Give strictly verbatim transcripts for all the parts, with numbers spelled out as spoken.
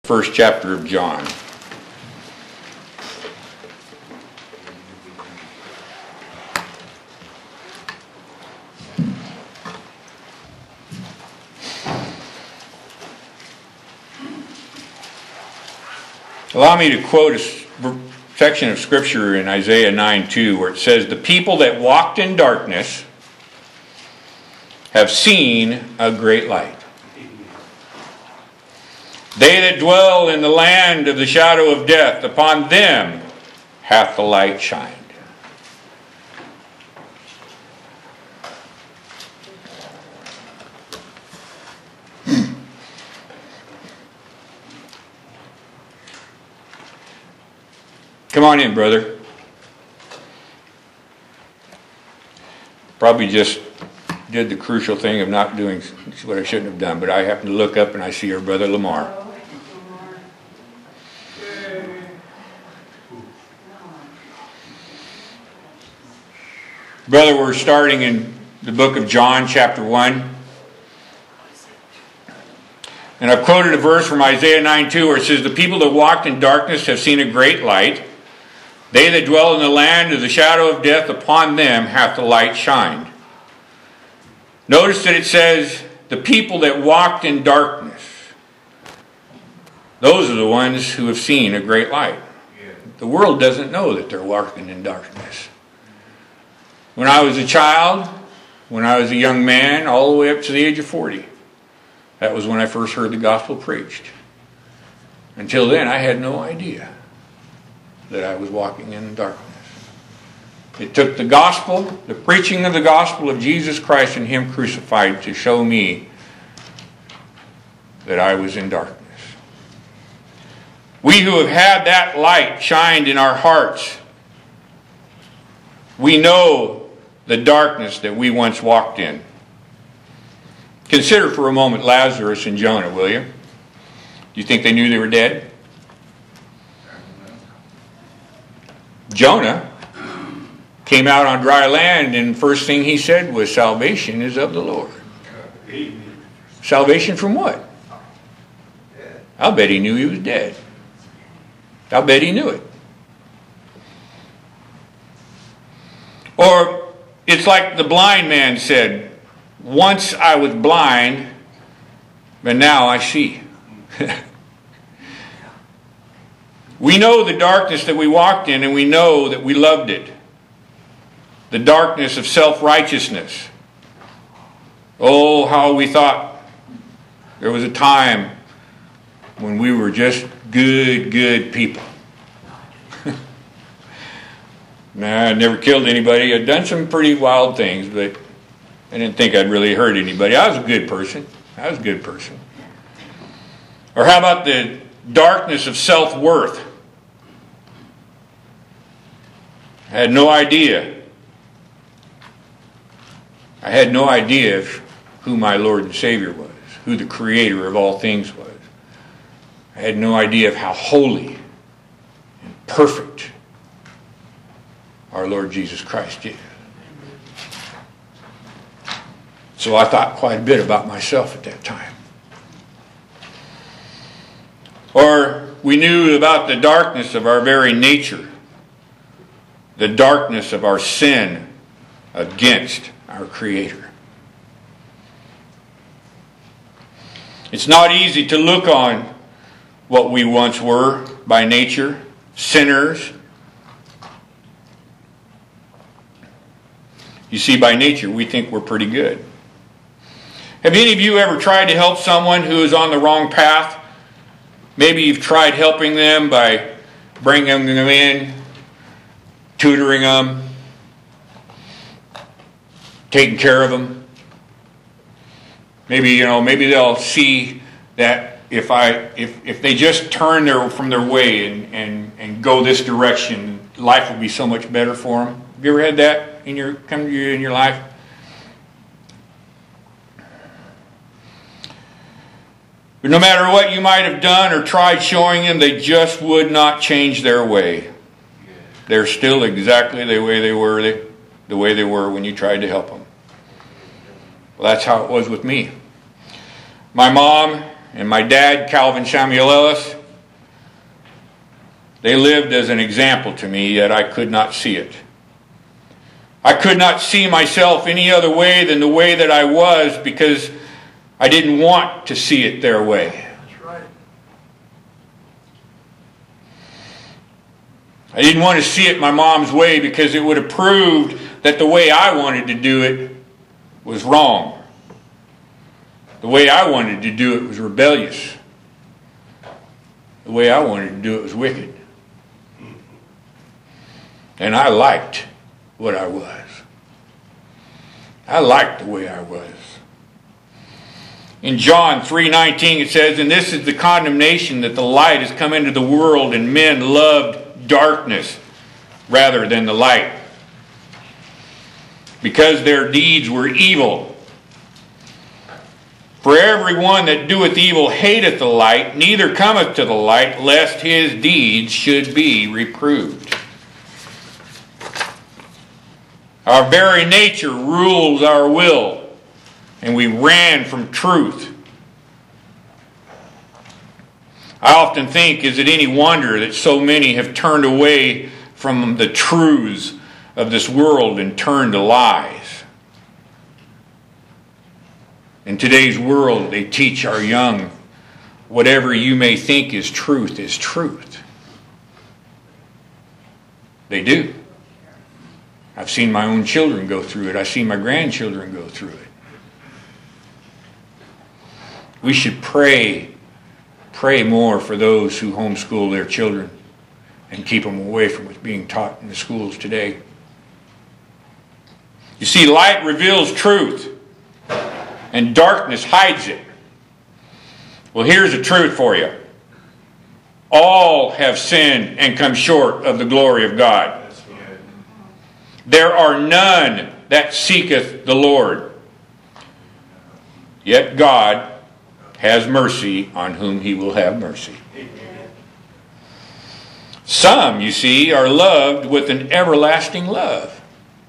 First chapter of John. Allow me to quote a section of Scripture in Isaiah nine two where it says, "The people that walked in darkness have seen a great light. They that dwell in the land of the shadow of death, upon them hath the light shined." Come on in, brother. Probably just did the crucial thing of not doing what I shouldn't have done, but I happen to look up and I see our brother Lamar. Brother, we're starting in the book of John, chapter one. And I've quoted a verse from Isaiah nine two where it says, "The people that walked in darkness have seen a great light. They that dwell in the land of the shadow of death, upon them hath the light shined." Notice that it says, the people that walked in darkness. Those are the ones who have seen a great light. The world doesn't know that they're walking in darkness. When I was a child, when I was a young man, all the way up to the age of forty, that was when I first heard the gospel preached. Until then, I had no idea that I was walking in darkness. It took the gospel, the preaching of the gospel of Jesus Christ and Him crucified to show me that I was in darkness. We who have had that light shined in our hearts, we know the darkness that we once walked in. Consider for a moment Lazarus and Jonah, will you? Do you think they knew they were dead? Jonah came out on dry land, and the first thing he said was, "Salvation is of the Lord." Salvation from what? I'll bet he knew he was dead. I'll bet he knew it. Or it's like the blind man said, "Once I was blind, but now I see." We know the darkness that we walked in, and we know that we loved it. The darkness of self-righteousness. Oh, how we thought there was a time when we were just good, good people. Nah, I never killed anybody. I'd done some pretty wild things, but I didn't think I'd really hurt anybody. I was a good person. I was a good person. Or how about the darkness of self-worth? I had no idea. I had no idea of who my Lord and Savior was, who the Creator of all things was. I had no idea of how holy and perfect our Lord Jesus Christ is. So I thought quite a bit about myself at that time. Or we knew about the darkness of our very nature, the darkness of our sin against our Creator. It's not easy to look on what we once were by nature, sinners. You see, by nature, we think we're pretty good. Have any of you ever tried to help someone who is on the wrong path? Maybe you've tried helping them by bringing them in, tutoring them, taking care of them. Maybe, you know, maybe they'll see that if I if if they just turn their from their way and, and, and go this direction, life will be so much better for them. Have you ever had that in your come to you in your life? But no matter what you might have done or tried showing them, they just would not change their way. They're still exactly the way they were, they, the way they were when you tried to help them. Well, that's how it was with me. My mom and my dad, Calvin Samuel Ellis, They lived as an example to me, yet I could not see it. I could not see myself any other way than the way that I was, because I didn't want to see it their way. That's right. I didn't want to see it my mom's way, because it would have proved that the way I wanted to do it was wrong. The way I wanted to do it was rebellious. The way I wanted to do it was wicked. And I liked what I was. I liked the way I was. In John three nineteen it says, "And this is the condemnation, that the light has come into the world, and men loved darkness rather than the light, because their deeds were evil. For everyone that doeth evil hateth the light, neither cometh to the light, lest his deeds should be reproved." Our very nature rules our will, and we ran from truth. I often think, is it any wonder that so many have turned away from the truths of this world and turned to lies? In today's world, they teach our young, whatever you may think is truth is truth. They do. I've seen my own children go through it. I've seen my grandchildren go through it. We should pray, pray more for those who homeschool their children and keep them away from what's being taught in the schools today. You see, light reveals truth, and darkness hides it. Well, here's the truth for you. All have sinned and come short of the glory of God. There are none that seeketh the Lord. Yet God has mercy on whom he will have mercy. Some, you see, are loved with an everlasting love.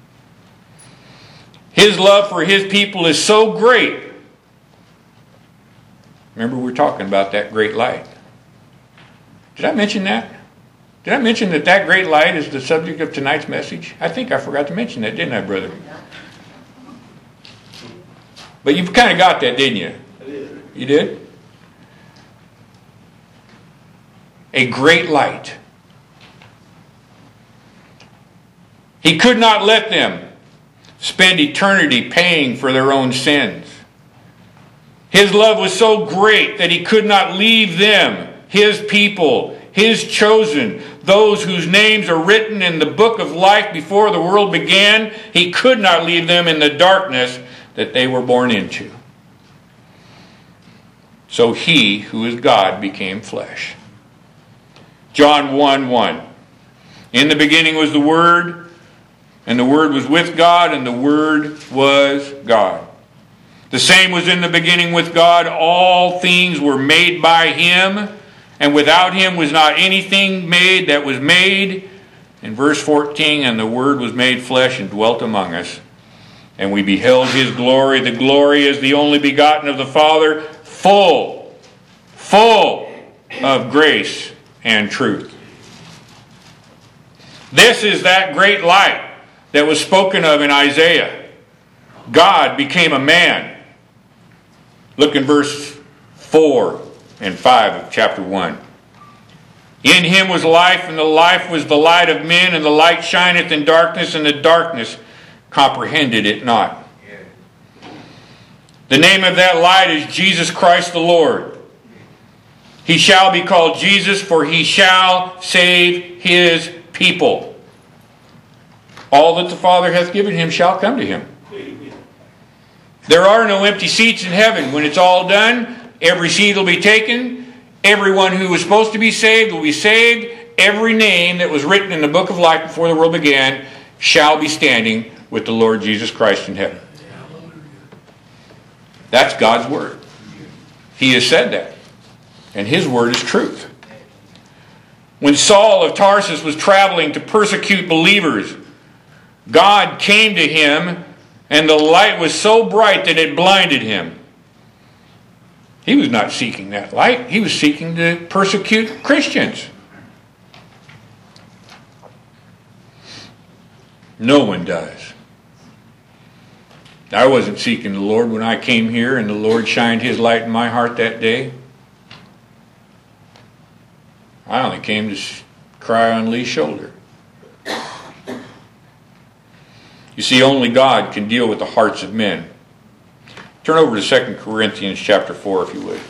His love for his people is so great. Remember, we're talking about that great light. Did I mention that? Did I mention that that great light is the subject of tonight's message? I think I forgot to mention that, didn't I, brother? But you've kind of got that, didn't you? I did. You did? A great light. He could not let them spend eternity paying for their own sins. His love was so great that he could not leave them, his people, his chosen, those whose names are written in the book of life before the world began. He could not leave them in the darkness that they were born into. So he, who is God, became flesh. John one one. In the beginning was the Word, and the Word was with God, and the Word was God. The same was in the beginning with God. All things were made by him, and without him was not anything made that was made. In verse fourteen, and the Word was made flesh and dwelt among us. And we beheld his glory. The glory is the only begotten of the Father, full, full of grace and truth. This is that great light that was spoken of in Isaiah. God became a man. Look in verse four and five of chapter one. In him was life, and the life was the light of men, and the light shineth in darkness, and the darkness comprehended it not. The name of that light is Jesus Christ the Lord. He shall be called Jesus, for he shall save his people. All that the Father hath given him shall come to him. There are no empty seats in heaven. When it's all done, every seat will be taken. Everyone who was supposed to be saved will be saved. Every name that was written in the book of life before the world began shall be standing with the Lord Jesus Christ in heaven. That's God's word. He has said that. And his word is truth. When Saul of Tarsus was traveling to persecute believers, God came to him, and the light was so bright that it blinded him. He was not seeking that light. He was seeking to persecute Christians. No one does. I wasn't seeking the Lord when I came here and the Lord shined His light in my heart that day. I only came to cry on Lee's shoulder. You see, only God can deal with the hearts of men. Turn over to Second Corinthians chapter four, if you would.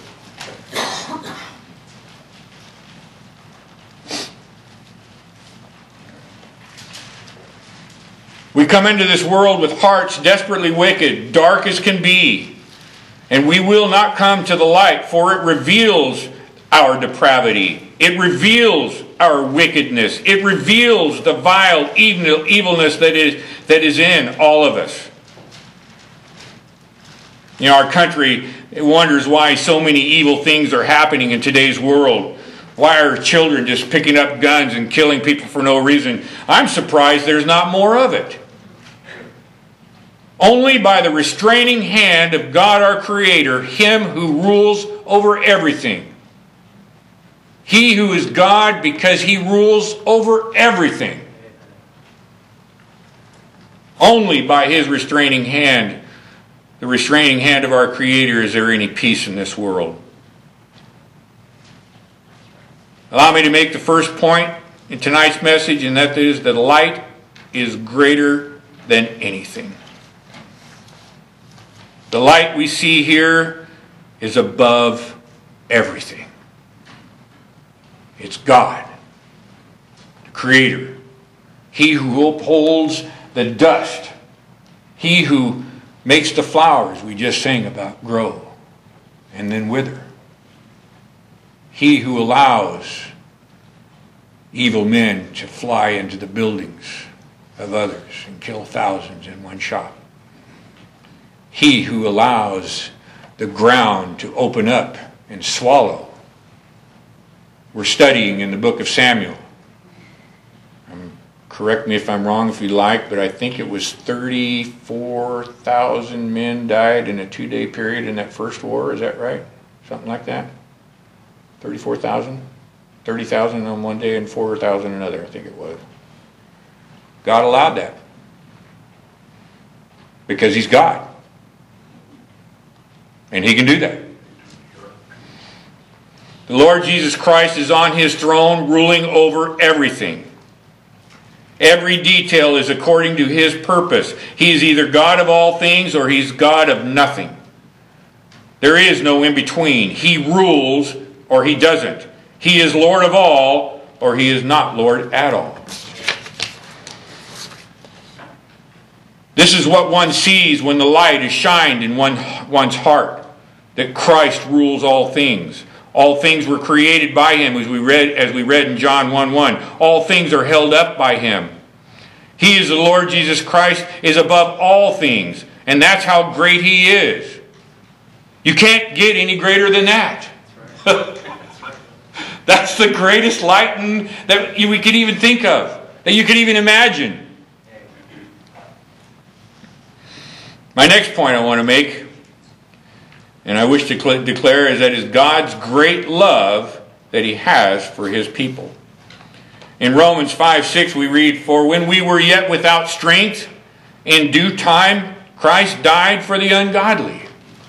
We come into this world with hearts desperately wicked, dark as can be. And we will not come to the light, for it reveals our depravity. It reveals our wickedness. It reveals the vile evil, evilness that is, that is in all of us. You know, our country wonders why so many evil things are happening in today's world. Why are children just picking up guns and killing people for no reason? I'm surprised there's not more of it. Only by the restraining hand of God our Creator, Him who rules over everything. He who is God because He rules over everything. Only by His restraining hand, the restraining hand of our Creator, is there any peace in this world. Allow me to make the first point in tonight's message, and that is that light is greater than anything. The light we see here is above everything. It's God, the Creator. He who upholds the dust. He who makes the flowers we just sang about grow and then wither. He who allows evil men to fly into the buildings of others and kill thousands in one shot. He who allows the ground to open up and swallow. We're studying in the book of Samuel. Um, correct me if I'm wrong if you like, but I think it was thirty-four thousand men died in a two-day period in that first war. Is that right? Something like that? thirty-four thousand? thirty thousand on one day and four thousand another, I think it was. God allowed that. Because He's God. And He can do that. The Lord Jesus Christ is on His throne, ruling over everything. Every detail is according to His purpose. He is either God of all things or He's God of nothing. There is no in between. He rules or He doesn't. He is Lord of all or He is not Lord at all. This is what one sees when the light is shined in one, one's heart, that Christ rules all things. All things were created by Him, as we read, as we read in John one one. All things are held up by Him. He is the Lord Jesus Christ, is above all things, and that's how great He is. You can't get any greater than that. That's the greatest light that we could even think of, that you could even imagine. My next point I want to make, and I wish to declare, is that is God's great love that He has for His people. In Romans five six we read, "For when we were yet without strength, in due time Christ died for the ungodly."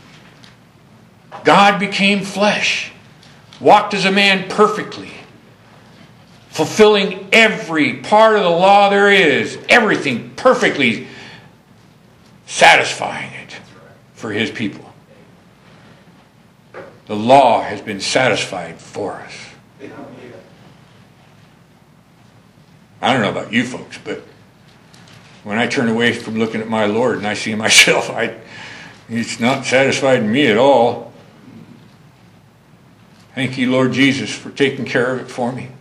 God became flesh, walked as a man perfectly, fulfilling every part of the law there is, everything perfectly, satisfying it for His people. The law has been satisfied for us. I don't know about you folks, but when I turn away from looking at my Lord and I see myself, I, He's not satisfied me at all. Thank you, Lord Jesus, for taking care of it for me.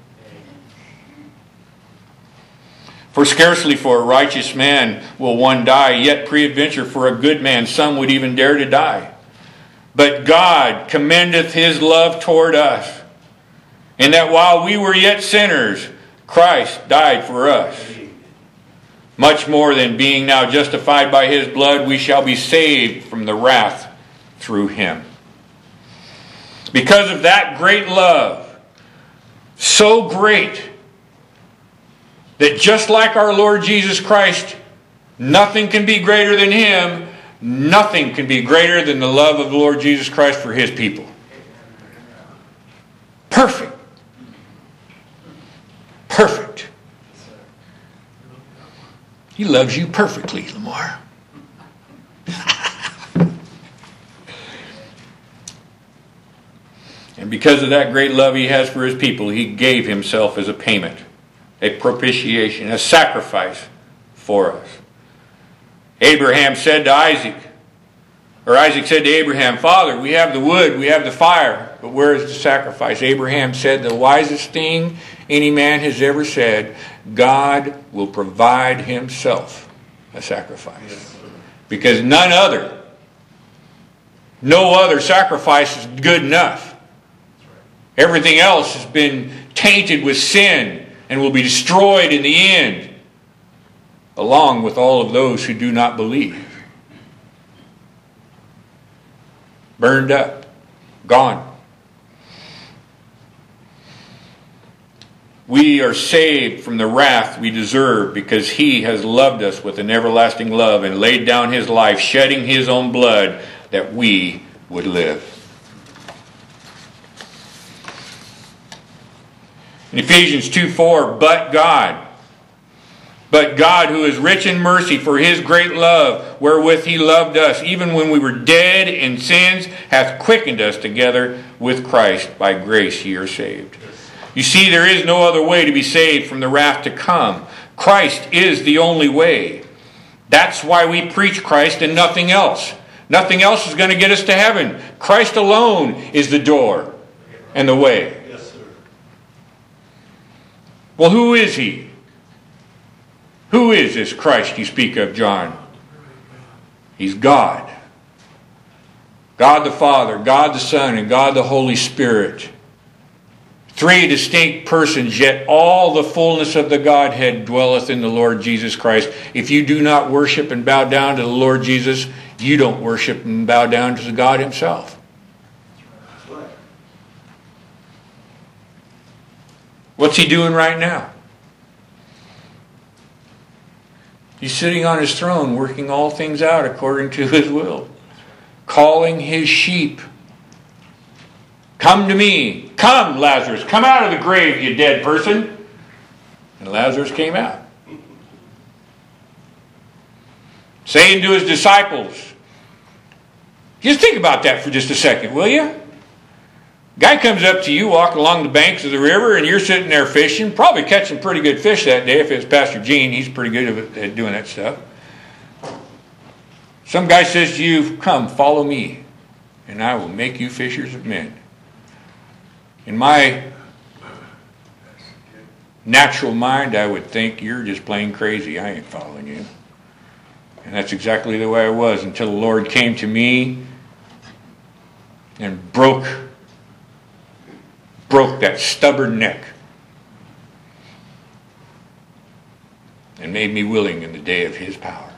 For scarcely for a righteous man will one die, yet peradventure for a good man some would even dare to die. But God commendeth His love toward us, in that while we were yet sinners, Christ died for us. Much more than being now justified by His blood, we shall be saved from the wrath through Him. Because of that great love, so great, that just like our Lord Jesus Christ, nothing can be greater than Him. Nothing can be greater than the love of the Lord Jesus Christ for His people. Perfect. Perfect. He loves you perfectly, Lamar. And because of that great love He has for His people, He gave Himself as a payment, a propitiation, a sacrifice for us. Abraham said to Isaac, or Isaac said to Abraham, Father, we have the wood, we have the fire, but where is the sacrifice? Abraham said, the wisest thing any man has ever said, God will provide Himself a sacrifice. Because none other, no other sacrifice is good enough. Everything else has been tainted with sin and will be destroyed in the end, along with all of those who do not believe. Burned up, gone. We are saved from the wrath we deserve because He has loved us with an everlasting love and laid down His life, shedding His own blood that we would live. In Ephesians two four, but God, but God who is rich in mercy for His great love, wherewith He loved us, even when we were dead in sins, hath quickened us together with Christ. By grace ye are saved. You see, there is no other way to be saved from the wrath to come. Christ is the only way. That's why we preach Christ and nothing else. Nothing else is going to get us to heaven. Christ alone is the door and the way. Well, who is He? Who is this Christ you speak of, John? He's God. God the Father, God the Son, and God the Holy Spirit. Three distinct persons, yet all the fullness of the Godhead dwelleth in the Lord Jesus Christ. If you do not worship and bow down to the Lord Jesus, you don't worship and bow down to God Himself. What's He doing right now? He's sitting on His throne, working all things out according to His will. Calling His sheep. Come to me. Come, Lazarus. Come out of the grave, you dead person. And Lazarus came out. Saying to His disciples, just think about that for just a second, will you? Guy comes up to you walking along the banks of the river and you're sitting there fishing, probably catching pretty good fish that day. If it's Pastor Gene, he's pretty good at doing that stuff. Some guy says to you, come, follow me, and I will make you fishers of men. In my natural mind, I would think, you're just plain crazy. I ain't following you. And that's exactly the way I was until the Lord came to me and broke broke that stubborn neck and made me willing in the day of His power.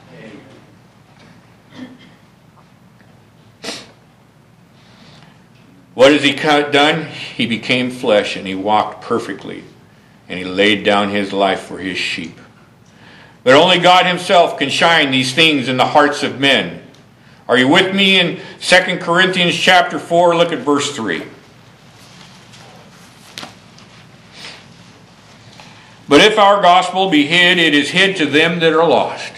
What has He done? He became flesh and He walked perfectly and He laid down His life for His sheep. But only God Himself can shine these things in the hearts of men. Are you with me in Second Corinthians chapter four? Look at verse three. But if our gospel be hid, it is hid to them that are lost.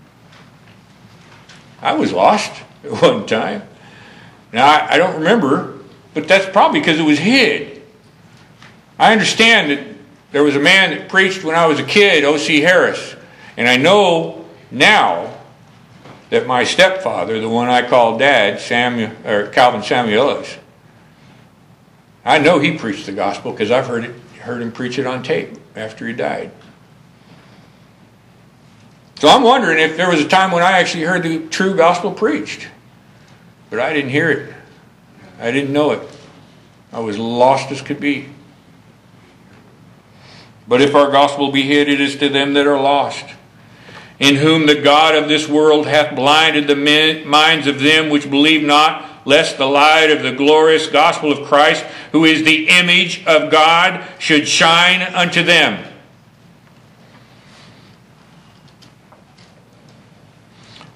I was lost at one time. Now, I, I don't remember, but that's probably because it was hid. I understand that there was a man that preached when I was a kid, O C Harris. And I know now that my stepfather, the one I call Dad, Samuel, or Calvin Samuelis, I know he preached the gospel because I've heard it, heard him preach it on tape after he died. So I'm wondering if there was a time when I actually heard the true gospel preached. But I didn't hear it. I didn't know it. I was lost as could be. But if our gospel be hid, it is to them that are lost, in whom the God of this world hath blinded the men, minds of them which believe not, lest the light of the glorious gospel of Christ, who is the image of God, should shine unto them.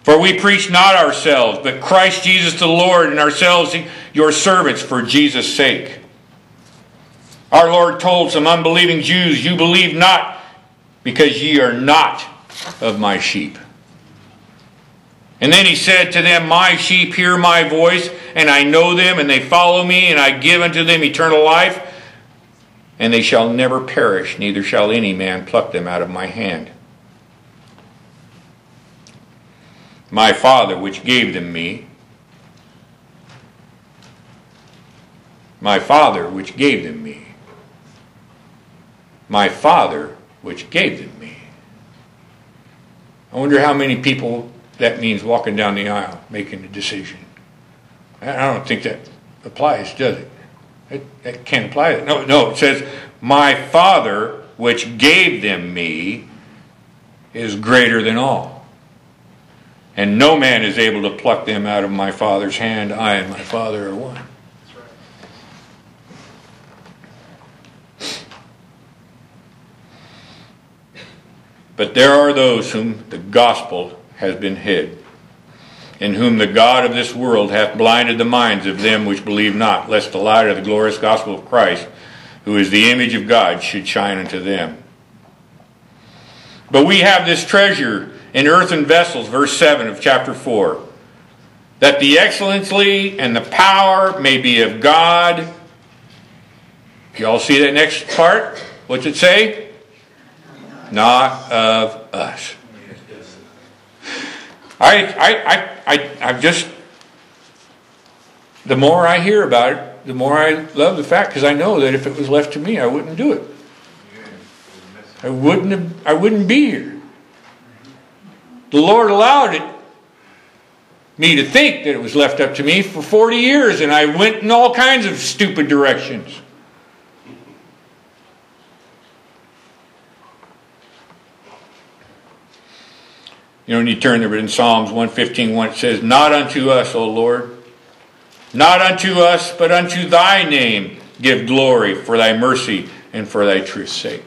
For we preach not ourselves, but Christ Jesus the Lord, and ourselves your servants for Jesus' sake. Our Lord told some unbelieving Jews, you believe not, because ye are not of my sheep. And then he said to them, my sheep hear my voice, and I know them, and they follow me, and I give unto them eternal life, and they shall never perish, neither shall any man pluck them out of my hand. My Father, which gave them me, my Father, which gave them me, my Father, which gave them me. I wonder how many people that means walking down the aisle, making a decision. I don't think that applies, does it? It, that can't apply. No, no, it says, my Father, which gave them me, is greater than all. And no man is able to pluck them out of my Father's hand. I and my Father are one. That's right. But there are those whom the gospel has been hid, in whom the God of this world hath blinded the minds of them which believe not, lest the light of the glorious gospel of Christ, who is the image of God, should shine unto them. But we have this treasure in earthen vessels, verse seven of chapter four, that the excellency and the power may be of God. You all see that next part? What's it say? Not of us. I, I, I, I, I'm just, the more I hear about it, the more I love the fact, because I know that if it was left to me, I wouldn't do it. I wouldn't have, I wouldn't be here. The Lord allowed it, me to think that it was left up to me for forty years, and I went in all kinds of stupid directions. You know, when you turn there in Psalms one fifteen, one, it says, not unto us, O Lord, not unto us, but unto thy name give glory for thy mercy and for thy truth's sake.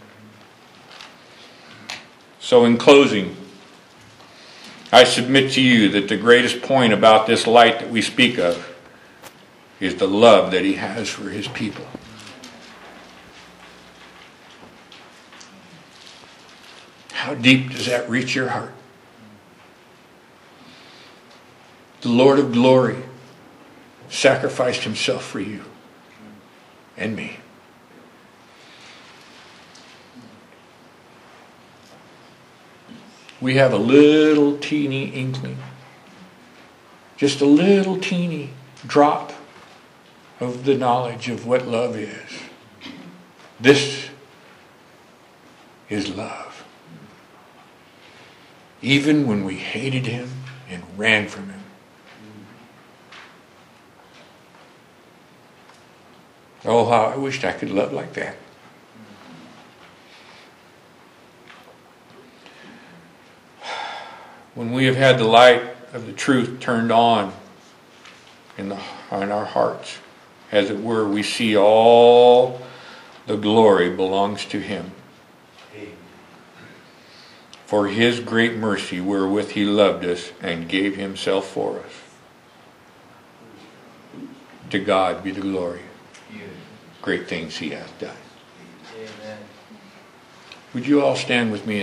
So in closing, I submit to you that the greatest point about this light that we speak of is the love that he has for his people. How deep does that reach your heart? The Lord of glory sacrificed himself for you and me. We have a little teeny inkling, just a little teeny drop of the knowledge of what love is. This is love. Even when we hated him and ran from him. Oh, how I wished I could love like that. When we have had the light of the truth turned on in, the, in our hearts, as it were, we see all the glory belongs to him. For his great mercy wherewith he loved us and gave himself for us. To God be the glory. Great things he hath done. Amen. Would you all stand with me?